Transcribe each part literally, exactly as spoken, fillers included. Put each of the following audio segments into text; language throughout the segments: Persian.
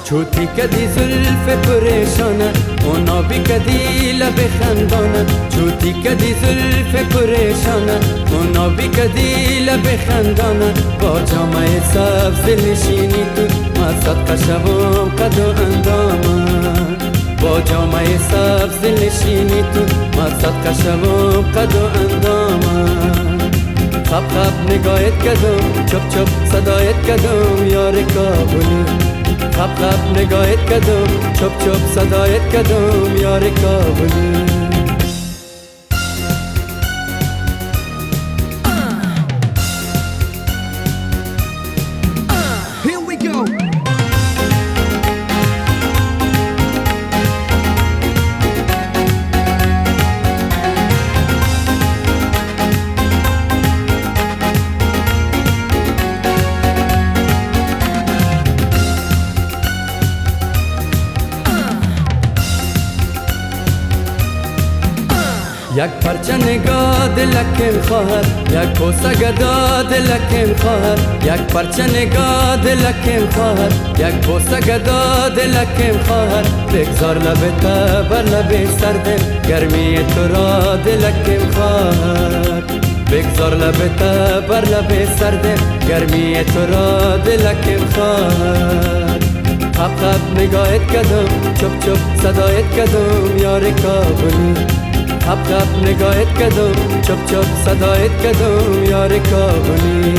چوتی کدی زلف پریشانه اونا بی کدی لب خندانه چوتی کدی زلف پریشانه اونا بی کدی لب خندانه با جامعه سبز نشینی تو ما صدقه شوم قد و اندامه با جامعه سبز نشینی تو ما صدقه شوم قد و اندامه خب خب نگاهت کدم چپ چپ صدایت کدم یار کابلی خب خب نگاهت کدم چپ چپ صدایت کدم یار کابلی یک پرچه نگاه دلکم خواهد یک کوسه گدا دلکم خواهد یک پرچه نگاه دلکم خواهد یک کوسه گدا دلکم خواهد بگذار لب تا بر لب سردم گرمی تو را دلکم خواهد بگذار لب تا بر لب سردم گرمی تو را دلکم خواهد خب خب نگاهت کدم چپ چپ صدایت کدم یار کابلی خب خب نگاهت کدم چپ چپ صدایت کدم یار کابلی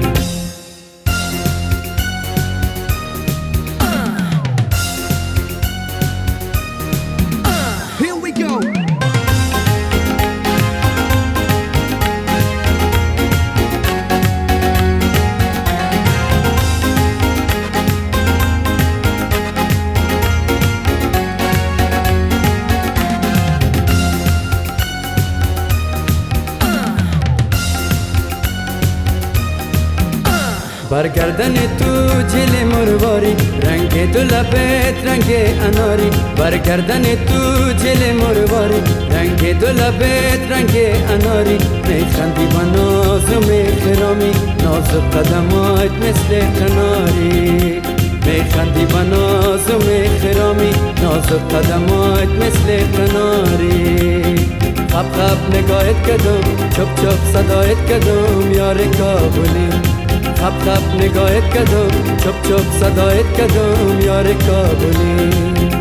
برگردن تو جل مرواری رنگ دو لبت رنگ اناری برگردن تو جل مرواری رنگ دو لبت رنگ اناری میخندی با ناز و میخرامی ناز و قدمات مثل کناری میخندی با ناز و میخرامی ناز و قدمات مثل کناری خب خب نگاهت کدم چپ چپ صدایت کدم یار کابلی خب خب نگاهت کدم چپ چپ صدایت کدم یار کابلی